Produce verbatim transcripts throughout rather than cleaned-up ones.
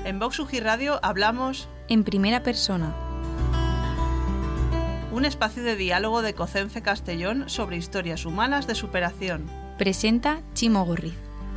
En Vox U G I Radio hablamos en primera persona. Un espacio de diálogo de COCENFE Castellón sobre historias humanas de superación. Presenta Chimo Gurriz.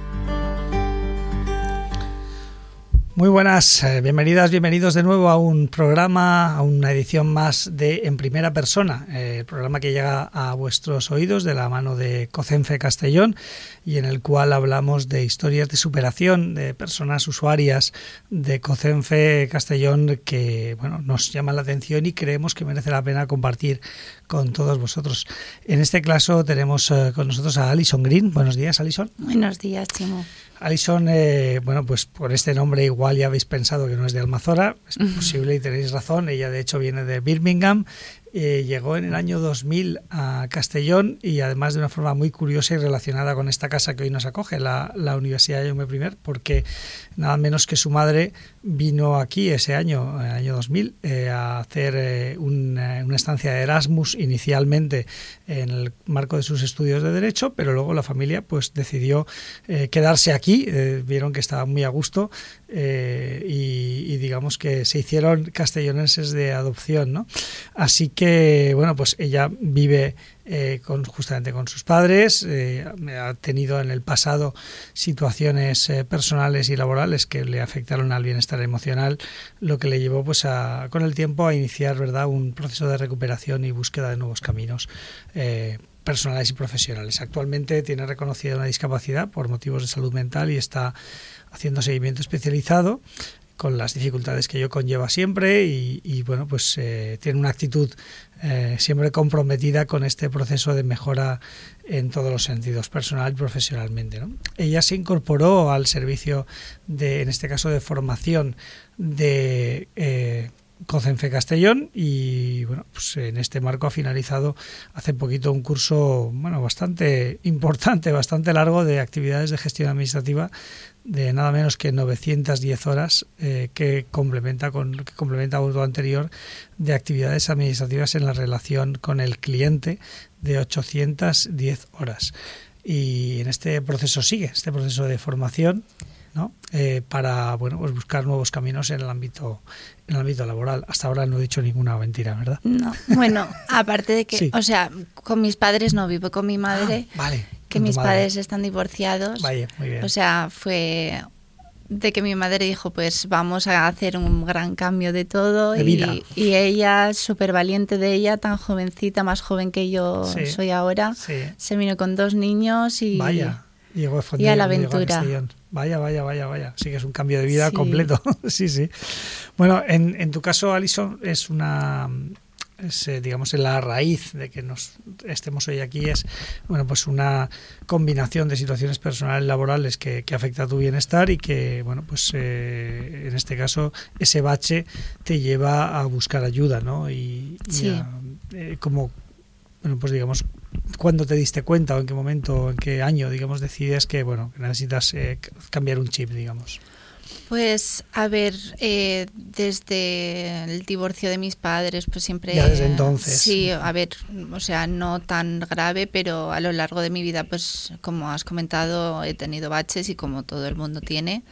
Muy buenas, eh, bienvenidas, bienvenidos de nuevo a un programa, a una edición más de En Primera Persona, eh, el programa que llega a vuestros oídos de la mano de COCENFE Castellón y en el cual hablamos de historias de superación de personas usuarias de COCENFE Castellón que bueno, nos llaman la atención y creemos que merece la pena compartir con todos vosotros. En este caso tenemos eh, con nosotros a Alison Green. Buenos días, Alison. Buenos días, Chimo. Alison, eh, bueno, pues por este nombre igual ya habéis pensado que no es de Almazora, es posible y tenéis razón, ella de hecho viene de Birmingham, eh, llegó en el año dos mil a Castellón y además de una forma muy curiosa y relacionada con esta casa que hoy nos acoge, la, la Universidad Jaume I, porque nada menos que su madre vino aquí ese año, el año dos mil, eh, a hacer eh, un, eh, una estancia de Erasmus inicialmente en el marco de sus estudios de Derecho, pero luego la familia pues decidió eh, quedarse aquí, eh, vieron que estaba muy a gusto eh, y, y digamos que se hicieron castellonenses de adopción, ¿no? Así que, bueno, pues ella vive Eh, con, justamente con sus padres, eh, ha tenido en el pasado situaciones eh, personales y laborales que le afectaron al bienestar emocional, lo que le llevó pues a, con el tiempo a iniciar, ¿verdad?, un proceso de recuperación y búsqueda de nuevos caminos eh, personales y profesionales. Actualmente tiene reconocida una discapacidad por motivos de salud mental y está haciendo seguimiento especializado con las dificultades que ello conlleva siempre y, y bueno, pues eh, tiene una actitud eh, siempre comprometida con este proceso de mejora en todos los sentidos, personal y profesionalmente, ¿no? Ella se incorporó al servicio de, en este caso, de formación de eh, COCENFE Castellón y bueno, pues en este marco ha finalizado hace poquito un curso bueno bastante importante, bastante largo de actividades de gestión administrativa de nada menos que novecientas diez horas eh, que complementa con que complementa con lo anterior de actividades administrativas en la relación con el cliente de ochocientas diez horas. Y en este proceso sigue, este proceso de formación, ¿no? Eh, para bueno pues buscar nuevos caminos en el ámbito en el ámbito laboral. Hasta ahora no he dicho ninguna mentira, ¿verdad? No, bueno, aparte de que, sí. o sea, con mis padres no vivo con mi madre, ah, vale, que mis madre. padres están divorciados. Vaya, muy bien. O sea, fue de que mi madre dijo, pues vamos a hacer un gran cambio de todo de vida. Y, y ella, súper valiente de ella, tan jovencita, más joven que yo sí, soy ahora, sí. se vino con dos niños y, Vaya, llegó y a la aventura. A Vaya, vaya, vaya, vaya. Sí que es un cambio de vida sí. completo. sí, sí. Bueno, en, en tu caso, Alison, es una... Es, eh, digamos, en la raíz de que nos estemos hoy aquí es bueno pues una combinación de situaciones personales laborales que, que afecta a tu bienestar y que bueno pues eh, en este caso ese bache te lleva a buscar ayuda, ¿no? Y, sí. y a, eh, como bueno pues digamos ¿cuándo te diste cuenta o en qué momento, en qué año digamos decides que bueno que necesitas eh, cambiar un chip, digamos? Pues, a ver, eh, desde el divorcio de mis padres, pues siempre... Ya desde entonces. Sí, a ver, o sea, no tan grave, pero a lo largo de mi vida, pues, como has comentado, he tenido baches y como todo el mundo tiene.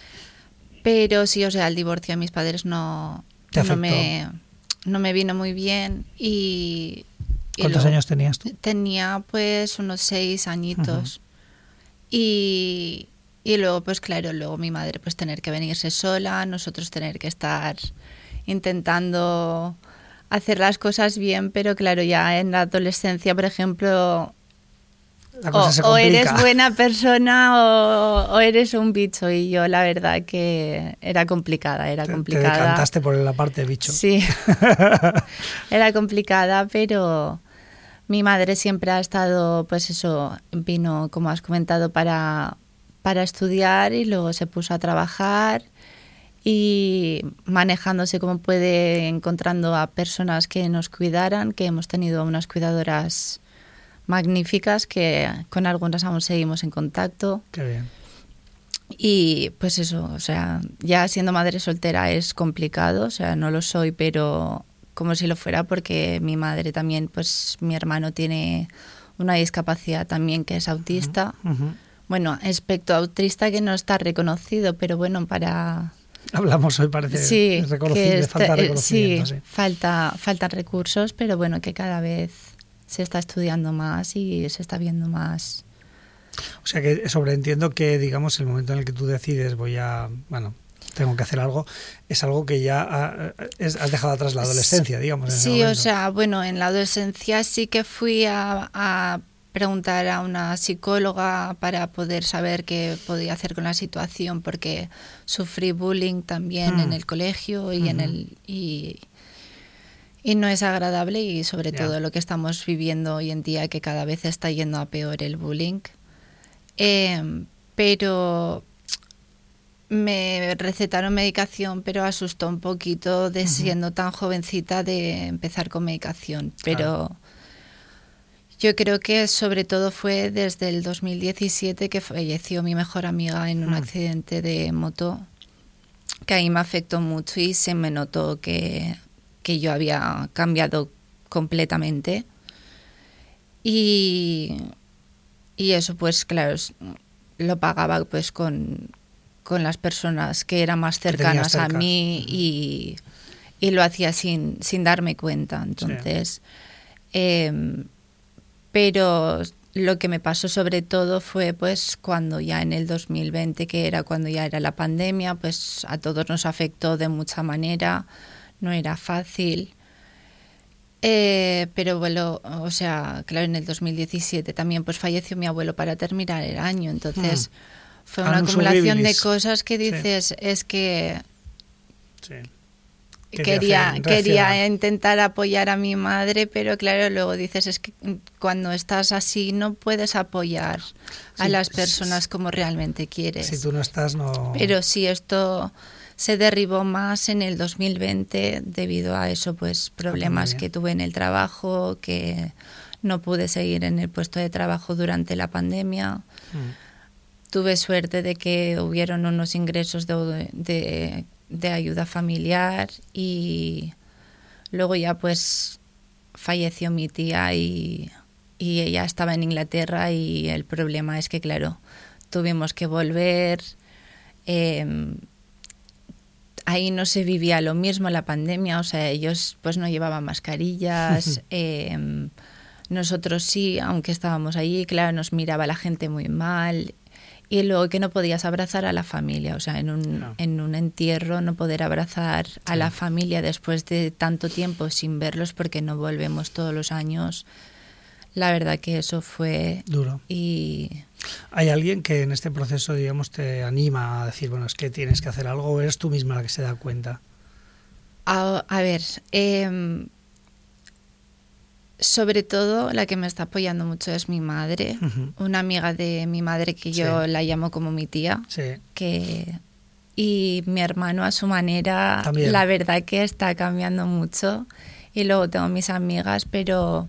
Pero sí, o sea, el divorcio de mis padres no, no, me, no me vino muy bien y... y ¿Cuántos luego, años tenías tú? Tenía, pues, unos seis añitos. Uh-huh. Y... Y luego, pues claro, luego mi madre pues tener que venirse sola, nosotros tener que estar intentando hacer las cosas bien, pero claro, ya en la adolescencia, por ejemplo, o, o eres buena persona o, o eres un bicho, y yo la verdad que era complicada, era te, complicada. Te decantaste por la parte de bicho. Sí, era complicada, pero mi madre siempre ha estado, pues eso, vino, como has comentado, para... para estudiar y luego se puso a trabajar y manejándose como puede, encontrando a personas que nos cuidaran, que hemos tenido unas cuidadoras magníficas que con algunas aún seguimos en contacto. Qué bien. Y pues eso, o sea, ya siendo madre soltera es complicado, o sea, no lo soy, pero como si lo fuera, porque mi madre también, pues mi hermano tiene una discapacidad también que es autista. Uh-huh. Bueno, espectro autista que no está reconocido, pero bueno, para hablamos hoy, parece sí, reconocible, este, falta reconocimiento. Sí, sí. falta, faltan recursos, pero bueno, que cada vez se está estudiando más y se está viendo más. O sea que sobreentiendo que, digamos, el momento en el que tú decides voy a, bueno, tengo que hacer algo, es algo que ya ha, es, has dejado atrás la adolescencia, digamos. En sí, ese o sea, bueno, en la adolescencia sí que fui a, a preguntar a una psicóloga para poder saber qué podía hacer con la situación, porque sufrí bullying también mm. en el colegio y uh-huh. en el y, y no es agradable, y sobre yeah. todo lo que estamos viviendo hoy en día, que cada vez está yendo a peor el bullying. Eh, pero me recetaron medicación, pero asustó un poquito de uh-huh. siendo tan jovencita de empezar con medicación. Pero claro. yo creo que sobre todo fue desde el dos mil diecisiete que falleció mi mejor amiga en un uh-huh. accidente de moto, que ahí me afectó mucho y se me notó que, que yo había cambiado completamente. Y, y eso pues claro, lo pagaba pues con... con las personas que eran más cercanas a mí y, y lo hacía sin, sin darme cuenta. Entonces, sí. eh, pero lo que me pasó sobre todo fue pues cuando ya en el dos mil veinte, que era cuando ya era la pandemia, pues a todos nos afectó de mucha manera, no era fácil. Eh, pero bueno, o sea, claro, en el dos mil diecisiete también pues falleció mi abuelo para terminar el año, entonces... Mm. Fue una Anus acumulación horribilis. de cosas que dices, sí. es que sí. quería, quería intentar apoyar a mi madre, pero claro, luego dices, es que cuando estás así no puedes apoyar sí. a las personas como realmente quieres. Si tú no estás, no... Pero sí, esto se derribó más en el dos mil veinte debido a eso, pues problemas que tuve en el trabajo, que no pude seguir en el puesto de trabajo durante la pandemia. Mm. Tuve suerte de que hubieron unos ingresos de, de, de ayuda familiar y luego ya pues falleció mi tía y, y ella estaba en Inglaterra y el problema es que claro, tuvimos que volver, eh, ahí no se vivía lo mismo la pandemia, o sea, ellos pues no llevaban mascarillas, eh, nosotros sí, aunque estábamos allí, claro, nos miraba la gente muy mal. Y luego que no podías abrazar a la familia, o sea, en un, no. en un entierro no poder abrazar a sí. la familia después de tanto tiempo sin verlos porque no volvemos todos los años. La verdad que eso fue duro. Y ¿hay alguien que en este proceso, digamos, te anima a decir, bueno, es que tienes que hacer algo, o eres tú misma la que se da cuenta? A, a ver, eh, sobre todo la que me está apoyando mucho es mi madre, uh-huh. una amiga de mi madre que yo sí. la llamo como mi tía, sí. que y mi hermano a su manera, también. La verdad que está cambiando mucho, y luego tengo mis amigas, pero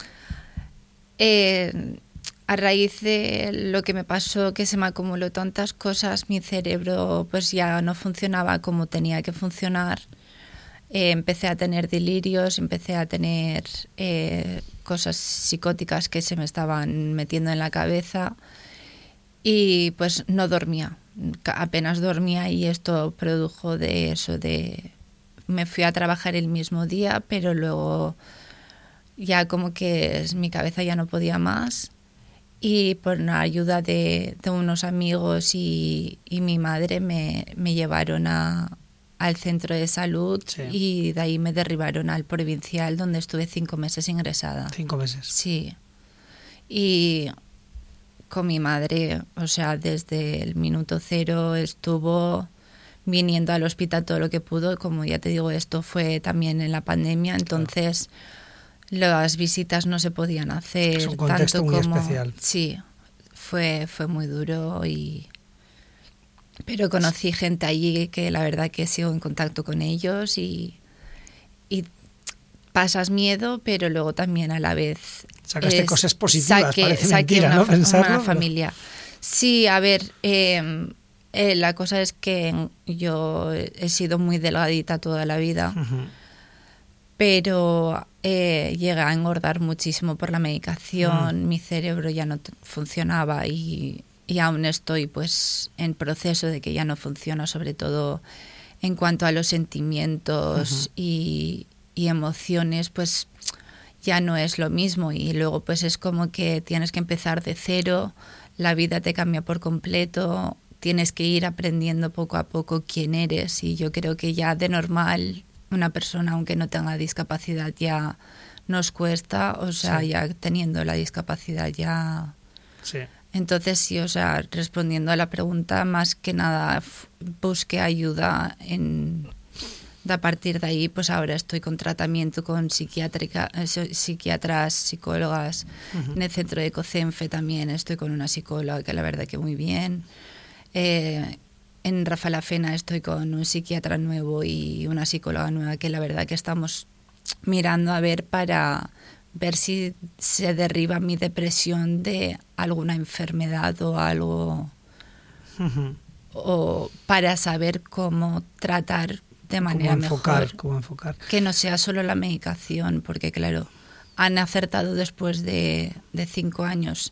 eh, a raíz de lo que me pasó, que se me acumuló tantas cosas, mi cerebro pues ya no funcionaba como tenía que funcionar. Eh, empecé a tener delirios, empecé a tener eh, cosas psicóticas que se me estaban metiendo en la cabeza y pues no dormía, apenas dormía, y esto produjo de eso, de me fui a trabajar el mismo día, pero luego ya como que mi cabeza ya no podía más, y por la ayuda de, de unos amigos y, y mi madre me, me llevaron a al centro de salud sí. y de ahí me derribaron al provincial, donde estuve cinco meses ingresada. Cinco meses. Sí. Y con mi madre, o sea, desde el minuto cero estuvo viniendo al hospital todo lo que pudo. Como ya te digo, esto fue también en la pandemia, entonces claro. las visitas no se podían hacer. Es un contexto tanto muy como, especial. Sí, fue, fue muy duro y... Pero conocí gente allí que la verdad que sigo en contacto con ellos y, y pasas miedo, pero luego también a la vez... Sacaste es, cosas positivas, saqué, parece saqué mentira, una, ¿no? Pensarlo, una pero... familia. Sí, a ver, eh, eh, la cosa es que yo he sido muy delgadita toda la vida, uh-huh. pero eh, llegué a engordar muchísimo por la medicación, uh-huh. mi cerebro ya no t- funcionaba y... y aún estoy pues en proceso de que ya no funciona, sobre todo en cuanto a los sentimientos uh-huh. y, y emociones, pues ya no es lo mismo, y luego pues es como que tienes que empezar de cero, la vida te cambia por completo, tienes que ir aprendiendo poco a poco quién eres, y yo creo que ya de normal una persona, aunque no tenga discapacidad, ya nos cuesta, o sea, sí. ya teniendo la discapacidad ya... Sí. Entonces sí, o sea, respondiendo a la pregunta, más que nada busqué ayuda en... A partir de ahí, pues ahora estoy con tratamiento con psiquiátrica, psiquiatras, psicólogas. Uh-huh. En el centro de COCENFE también estoy con una psicóloga que la verdad que muy bien. Eh, en Rafa la Fena estoy con un psiquiatra nuevo y una psicóloga nueva que la verdad que estamos mirando a ver para ver si se derriba mi depresión de alguna enfermedad o algo. Uh-huh. O para saber cómo tratar de manera ¿Cómo enfocar, mejor, cómo enfocar? Que no sea solo la medicación, porque claro, han acertado después de, de cinco años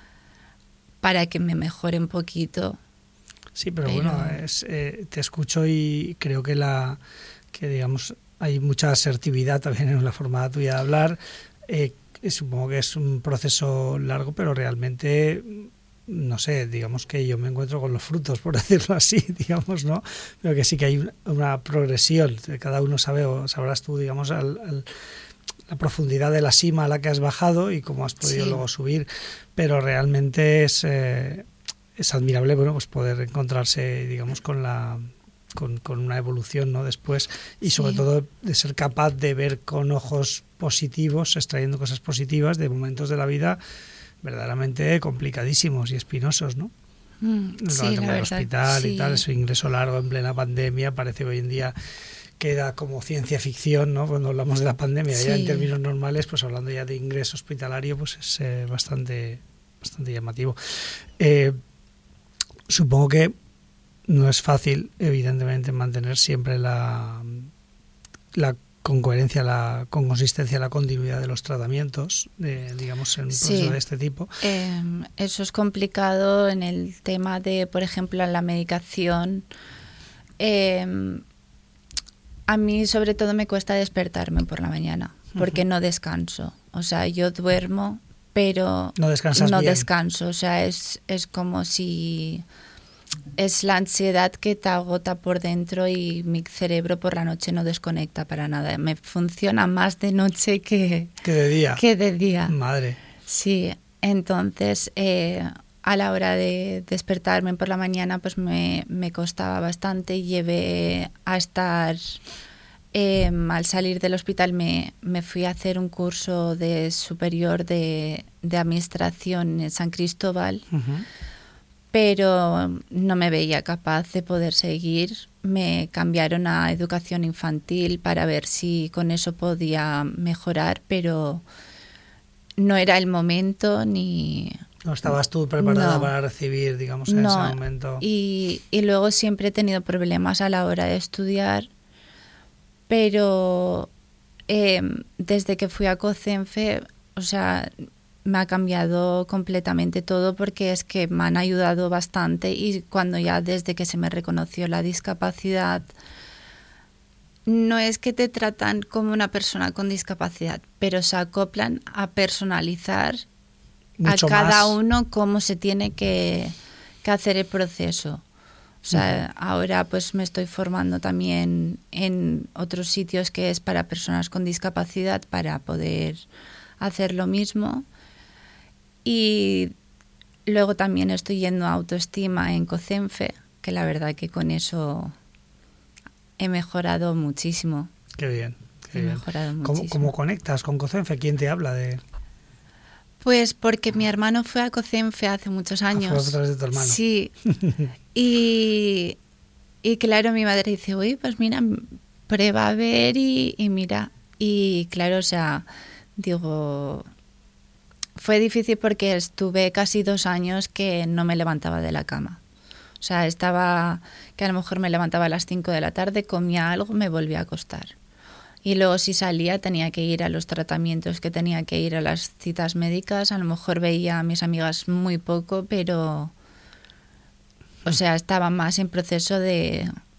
para que me mejore un poquito. Sí, pero, pero... bueno, es, eh, te escucho y creo que la que digamos hay mucha asertividad también en la forma tuya de hablar. Eh, supongo que es un proceso largo, pero realmente no sé, digamos que yo me encuentro con los frutos, por decirlo así, digamos, ¿no? Pero que sí que hay una progresión, cada uno sabe, o sabrás tú, digamos, al, al, la profundidad de la cima a la que has bajado y cómo has podido sí. luego subir, pero realmente es, eh, es admirable, bueno, pues poder encontrarse, digamos, con la... Con, con una evolución, ¿no? Después, y sobre sí. todo de ser capaz de ver con ojos positivos, extrayendo cosas positivas de momentos de la vida verdaderamente complicadísimos y espinosos, ¿no? Mm, sí, el la hospital sí. y tal, ese ingreso largo en plena pandemia, parece que hoy en día queda como ciencia ficción, ¿no? Cuando hablamos de la pandemia, sí. ya en términos normales, pues hablando ya de ingreso hospitalario, pues es eh, bastante, bastante llamativo. Eh, supongo que no es fácil, evidentemente, mantener siempre la, la con coherencia, la, con consistencia, la continuidad de los tratamientos, de, digamos, en un proceso sí. de este tipo. Eh, eso es complicado en el tema de, por ejemplo, en la medicación. Eh, a mí, sobre todo, me cuesta despertarme por la mañana, porque uh-huh. no descanso. O sea, yo duermo, pero no, descansas no bien. descanso. O sea, es, es como si... Es la ansiedad que te agota por dentro y mi cerebro por la noche no desconecta para nada. Me funciona más de noche que, que de día. Que de día. Madre. Sí, entonces eh, a la hora de despertarme por la mañana pues me, me costaba bastante. Llevé a estar, eh, al salir del hospital me, me fui a hacer un curso de superior de, de administración en San Cristóbal. Uh-huh. Pero no me veía capaz de poder seguir. Me cambiaron a educación infantil para ver si con eso podía mejorar, pero no era el momento ni... No estabas tú preparada no, para recibir, digamos, en no, ese momento. Y, y luego siempre he tenido problemas a la hora de estudiar, pero eh, desde que fui a COCENFE, o sea... me ha cambiado completamente todo porque es que me han ayudado bastante y cuando ya desde que se me reconoció la discapacidad, no es que te tratan como una persona con discapacidad, pero se acoplan a personalizar mucho a cada más. uno cómo se tiene que, que hacer el proceso. O sea, uh-huh. ahora pues me estoy formando también en otros sitios que es para personas con discapacidad para poder hacer lo mismo. Y luego también estoy yendo a autoestima en COCENFE, que la verdad que con eso he mejorado muchísimo. Qué bien. Qué he bien. mejorado ¿Cómo, muchísimo. ¿Cómo conectas con COCENFE? ¿Quién te habla de...? Pues porque mi hermano fue a COCENFE hace muchos años. Ah, fue a través de tu hermano. Sí. y, y claro, mi madre dice, uy, pues mira, prueba a ver y, y mira. Y claro, o sea, digo... Fue difícil porque estuve casi dos años que no me levantaba de la cama. O sea, estaba que a lo mejor me levantaba a las cinco de la tarde, comía algo, me volvía a acostar. Y luego si salía tenía que ir a los tratamientos, que tenía que ir a las citas médicas. A lo mejor veía a mis amigas muy poco, pero... O sea, estaba más en proceso de,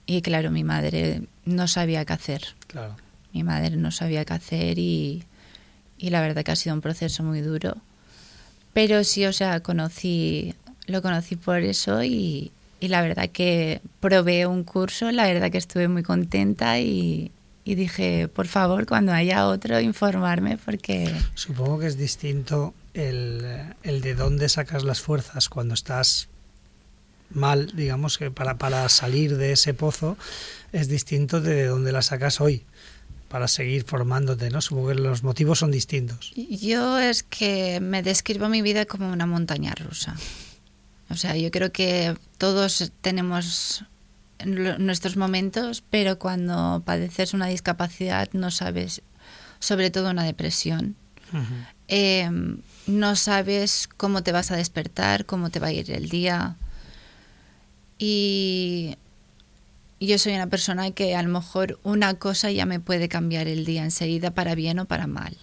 y claro, mi madre no sabía qué hacer. Claro. Mi madre no sabía qué hacer y, y la verdad que ha sido un proceso muy duro. Pero sí, o sea, conocí, lo conocí por eso y, y la verdad que probé un curso, la verdad que estuve muy contenta y, y dije, por favor, cuando haya otro, informarme porque... Supongo que es distinto el, el de dónde sacas las fuerzas cuando estás mal, digamos, que para, para salir de ese pozo, es distinto de dónde la sacas hoy para seguir formándote, ¿no? Supongo que los motivos son distintos. Yo es que me describo mi vida como una montaña rusa. O sea, yo creo que todos tenemos nuestros momentos, pero cuando padeces una discapacidad no sabes, sobre todo una depresión, uh-huh. eh, no sabes cómo te vas a despertar, cómo te va a ir el día. Y yo soy una persona que a lo mejor una cosa ya me puede cambiar el día enseguida para bien o para mal.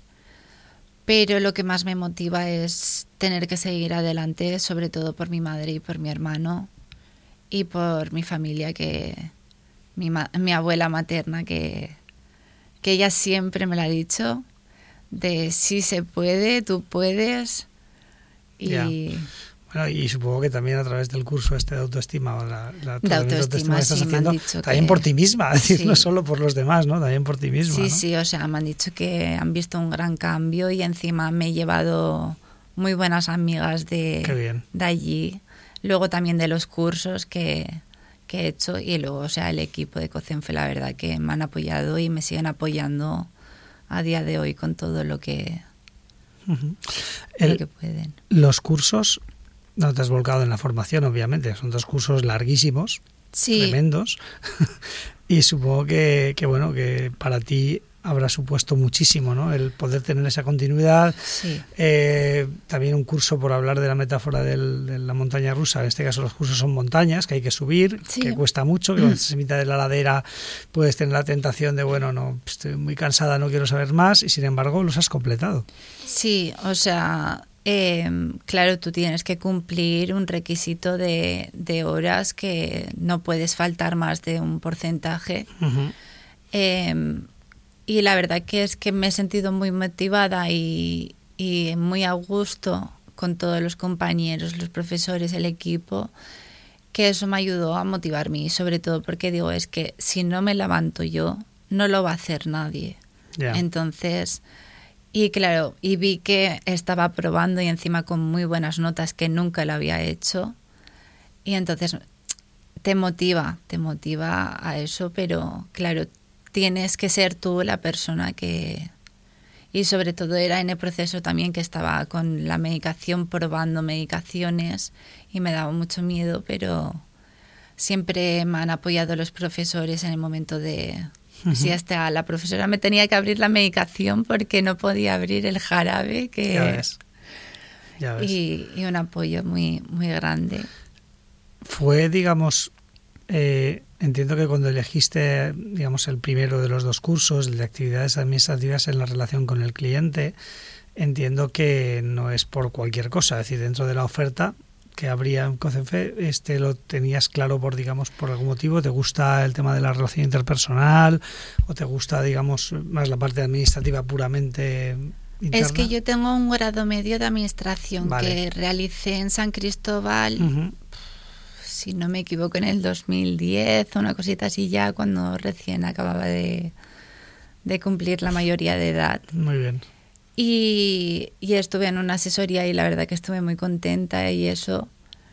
Pero lo que más me motiva es tener que seguir adelante, sobre todo por mi madre y por mi hermano y por mi familia, que mi, ma- mi abuela materna, que, que ella siempre me lo ha dicho, de si se puede, tú puedes. Y... Yeah. Bueno, y supongo que también a través del curso este de autoestima, o la, la de autoestima, que estás sí, haciendo, me han dicho también que... por ti misma, es decir, sí. no solo por los demás, ¿no? También por ti misma. Sí, ¿no? sí, o sea, me han dicho que han visto un gran cambio y encima me he llevado muy buenas amigas de, de allí. Luego también de los cursos que, que he hecho y luego, o sea, el equipo de COCENFE, la verdad que me han apoyado y me siguen apoyando a día de hoy con todo lo que, uh-huh. lo el, que pueden. Los cursos... No te has volcado en la formación, obviamente. Son dos cursos larguísimos, sí. tremendos. Y supongo que, que, bueno, que para ti habrá supuesto muchísimo, ¿no? El poder tener esa continuidad. Sí. Eh, también un curso, por hablar de la metáfora del, de la montaña rusa. En este caso los cursos son montañas, que hay que subir, sí. que cuesta mucho, que cuando estás en mitad de la ladera puedes tener la tentación de, bueno, no, estoy muy cansada, no quiero saber más, y sin embargo los has completado. Sí, o sea... Eh, claro, tú tienes que cumplir un requisito de, de horas que no puedes faltar más de un porcentaje. Uh-huh. Eh, y la verdad que es que me he sentido muy motivada y, y muy a gusto con todos los compañeros, los profesores, el equipo, que eso me ayudó a motivarme y sobre todo porque digo, es que si no me levanto yo, no lo va a hacer nadie. Yeah. Entonces... Y claro, y vi que estaba probando y encima con muy buenas notas que nunca lo había hecho. Y entonces te motiva, te motiva a eso, pero claro, tienes que ser tú la persona que... Y sobre todo era en el proceso también que estaba con la medicación, probando medicaciones y me daba mucho miedo, pero siempre me han apoyado los profesores en el momento de... Uh-huh. Sí, hasta la profesora me tenía que abrir la medicación porque no podía abrir el jarabe. Que... Ya ves. Ya ves. Y, y un apoyo muy, muy grande. Fue, digamos, eh, entiendo que cuando elegiste, digamos, el primero de los dos cursos, el de actividades administrativas en la relación con el cliente, entiendo que no es por cualquier cosa, es decir, dentro de la oferta que habría en COCENFE, este lo tenías claro por, digamos, por algún motivo. ¿Te gusta el tema de la relación interpersonal o te gusta, digamos, más la parte administrativa puramente interna? Es que yo tengo un grado medio de administración vale. que realicé en San Cristóbal, uh-huh. si no me equivoco, en el dos mil diez, una cosita así ya, cuando recién acababa de, de cumplir la mayoría de edad. Muy bien. Y, y estuve en una asesoría y la verdad que estuve muy contenta y eso.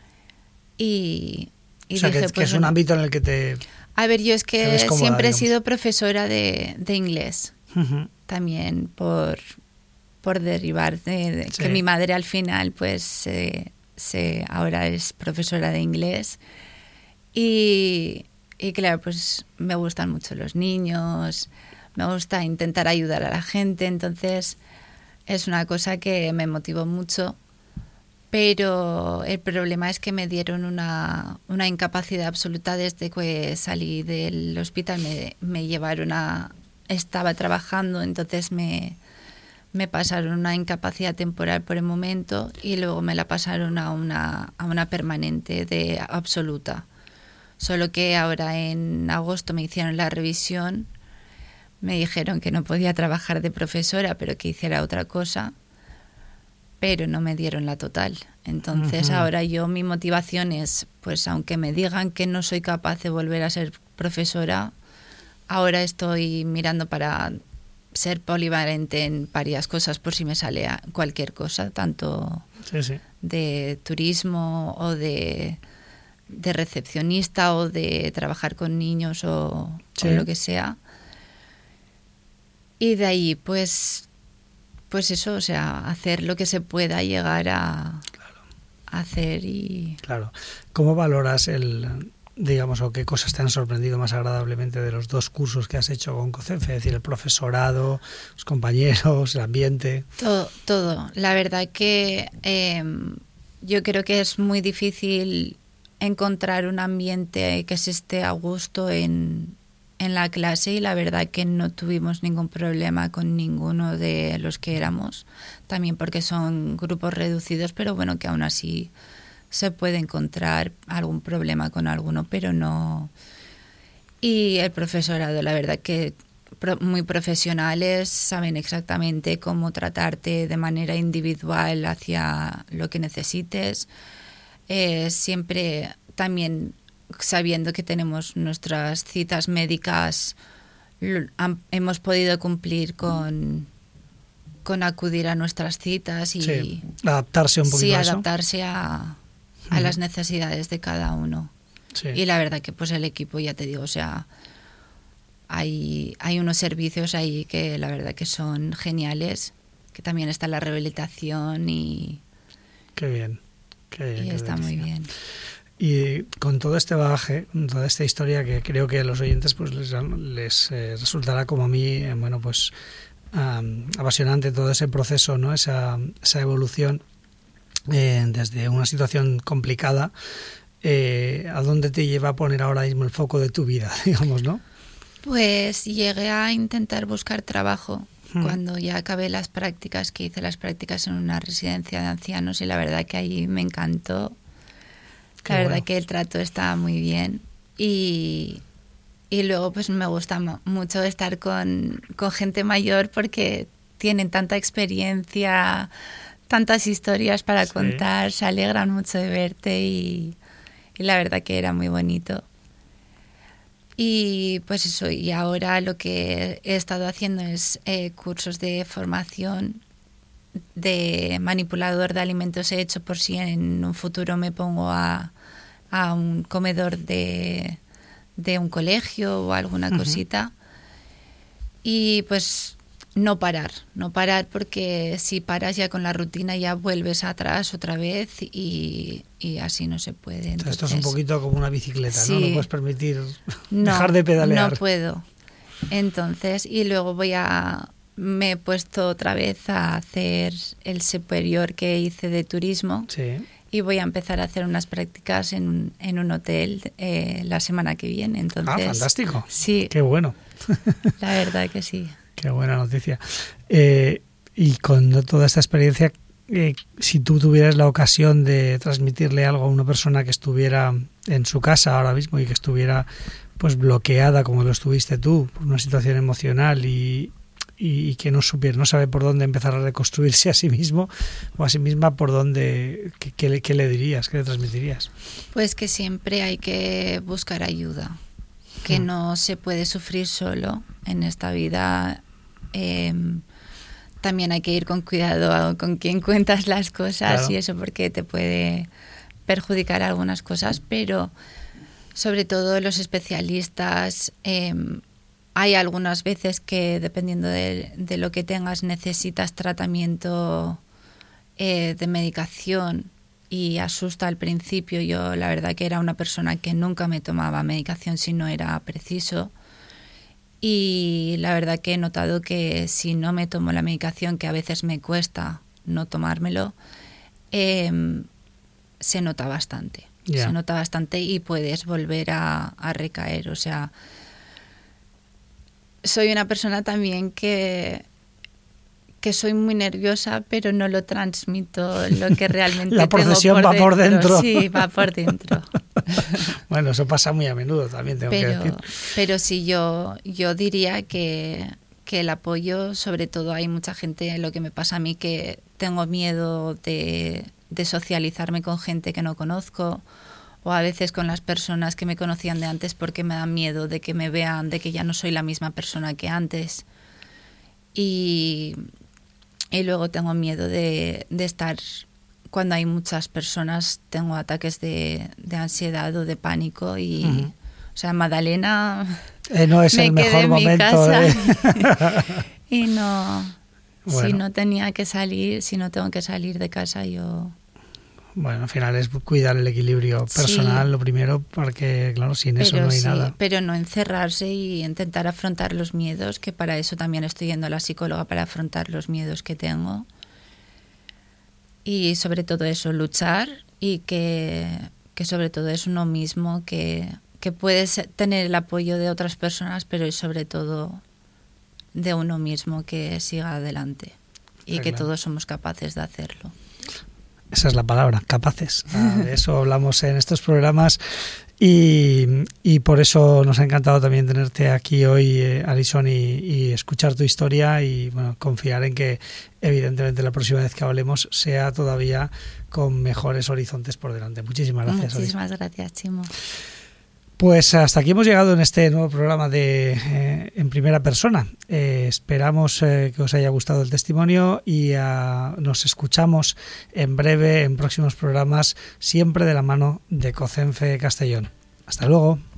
Y, y o sea, dije, que, pues, que es un ámbito en el que te... A ver, yo es que cómoda, siempre digamos. he sido profesora de, de inglés. Uh-huh. También por, por derivar de, de sí. que mi madre al final pues eh, se, ahora es profesora de inglés. Y, y claro, pues me gustan mucho los niños, me gusta intentar ayudar a la gente, entonces... Es una cosa que me motivó mucho, pero el problema es que me dieron una, una incapacidad absoluta desde que salí del hospital. Me, me llevaron a... Estaba trabajando, entonces me, me pasaron una incapacidad temporal por el momento y luego me la pasaron a una, a una permanente de absoluta. Solo que ahora en agosto me hicieron la revisión, me dijeron que no podía trabajar de profesora, pero que hiciera otra cosa, pero no me dieron la total. Entonces uh-huh. ahora yo, mi motivación es, pues aunque me digan que no soy capaz de volver a ser profesora, ahora estoy mirando para ser polivalente en varias cosas por si me sale cualquier cosa, tanto sí, sí. de turismo o de, de recepcionista o de trabajar con niños o, sí. o lo que sea. Y de ahí, pues, pues eso, o sea, hacer lo que se pueda llegar a, claro. a hacer y... Claro. ¿Cómo valoras el, digamos, o qué cosas te han sorprendido más agradablemente de los dos cursos que has hecho con COCENFE? Es decir, el profesorado, los compañeros, el ambiente... Todo, todo. La verdad que eh, yo creo que es muy difícil encontrar un ambiente que se esté a gusto en... en la clase, y la verdad que no tuvimos ningún problema con ninguno de los que éramos, también porque son grupos reducidos, pero bueno, que aún así se puede encontrar algún problema con alguno, pero no. Y el profesorado, la verdad que muy profesionales, saben exactamente cómo tratarte de manera individual hacia lo que necesites. Eh, siempre también sabiendo que tenemos nuestras citas médicas, hemos podido cumplir con, con acudir a nuestras citas y sí, adaptarse un poquito sí, a eso. adaptarse a, a uh-huh. las necesidades de cada uno. Sí. Y la verdad que pues el equipo, ya te digo, o sea, hay, hay unos servicios ahí que la verdad que son geniales, que también está la rehabilitación y... Qué bien, qué bien. Y qué está muy bien. Y con todo este bagaje, toda esta historia que creo que a los oyentes pues les, les eh, resultará como a mí, eh, bueno, pues um, apasionante todo ese proceso, ¿no? Esa, esa evolución eh, desde una situación complicada, eh, ¿a dónde te lleva a poner ahora mismo el foco de tu vida, digamos, no? Pues llegué a intentar buscar trabajo hmm. cuando ya acabé las prácticas, que hice las prácticas en una residencia de ancianos, y la verdad que ahí me encantó. Qué la verdad bueno. que el trato está muy bien y, y luego pues me gusta mucho estar con, con gente mayor porque tienen tanta experiencia, tantas historias para sí. contar, se alegran mucho de verte y, y la verdad que era muy bonito. Y pues eso, y ahora lo que he estado haciendo es eh, cursos de formación de manipulador de alimentos he hecho por si en un futuro me pongo a, a un comedor de, de un colegio o alguna uh-huh. cosita. Y pues no parar, no parar porque si paras ya con la rutina ya vuelves atrás otra vez y, y así no se puede. Entonces, esto es un poquito como una bicicleta, sí, ¿no? No puedes permitir no, dejar de pedalear. No puedo. Entonces, y luego voy a... me he puesto otra vez a hacer el superior que hice de turismo sí. y voy a empezar a hacer unas prácticas en, en un hotel eh, la semana que viene. Entonces, ah, fantástico. Sí. Qué bueno. La verdad que sí. Qué buena noticia. Eh, y con toda esta experiencia, eh, si tú tuvieras la ocasión de transmitirle algo a una persona que estuviera en su casa ahora mismo y que estuviera pues bloqueada como lo estuviste tú por una situación emocional y y que no supiera, no sabe por dónde empezar a reconstruirse a sí mismo o a sí misma, por dónde, ¿qué, qué, le, qué le dirías, qué le transmitirías? Pues que siempre hay que buscar ayuda, que hmm. no se puede sufrir solo en esta vida. Eh, también hay que ir con cuidado con quién cuentas las cosas, claro. y eso porque te puede perjudicar algunas cosas, pero sobre todo los especialistas... Eh, hay algunas veces que, dependiendo de, de lo que tengas, necesitas tratamiento eh, de medicación y asusta al principio. Yo, la verdad, que era una persona que nunca me tomaba medicación si no era preciso. Y la verdad que he notado que si no me tomo la medicación, que a veces me cuesta no tomármelo, eh, se nota bastante. Yeah. Se nota bastante y puedes volver a, a recaer. O sea... soy una persona también que, que soy muy nerviosa, pero no lo transmito lo que realmente la procesión tengo por va dentro. por dentro. Sí, va por dentro. Bueno, eso pasa muy a menudo también, tengo pero, que decir. Pero sí, yo, yo diría que, que el apoyo, sobre todo hay mucha gente, lo que me pasa a mí, que tengo miedo de, de socializarme con gente que no conozco, o a veces con las personas que me conocían de antes porque me dan miedo de que me vean, de que ya no soy la misma persona que antes. Y, y luego tengo miedo de, de estar, cuando hay muchas personas, tengo ataques de, de ansiedad o de pánico y, uh-huh. o sea, Madalena eh, no es me el quedé mejor en momento. mi casa Eh. y no, bueno. si no tenía que salir, si no tengo que salir de casa, yo... Bueno, al final es cuidar el equilibrio personal, sí. Lo primero, porque claro, sin pero eso no hay sí, nada. Pero no encerrarse y intentar afrontar los miedos, que para eso también estoy yendo a la psicóloga, para afrontar los miedos que tengo. Y sobre todo eso, luchar y que, que sobre todo es uno mismo, que, que puedes tener el apoyo de otras personas, pero sobre todo de uno mismo, que siga adelante y Está que claro. todos somos capaces de hacerlo. Esa es la palabra, capaces. Ah, de eso hablamos en estos programas y, y por eso nos ha encantado también tenerte aquí hoy, eh, Alison, y, y escuchar tu historia y bueno, confiar en que evidentemente la próxima vez que hablemos sea todavía con mejores horizontes por delante. Muchísimas gracias. Muchísimas Alison. gracias, Chimo. Pues hasta aquí hemos llegado en este nuevo programa de eh, En Primera Persona. Eh, esperamos eh, que os haya gustado el testimonio y uh, nos escuchamos en breve en próximos programas, siempre de la mano de COCENFE Castellón. Hasta luego.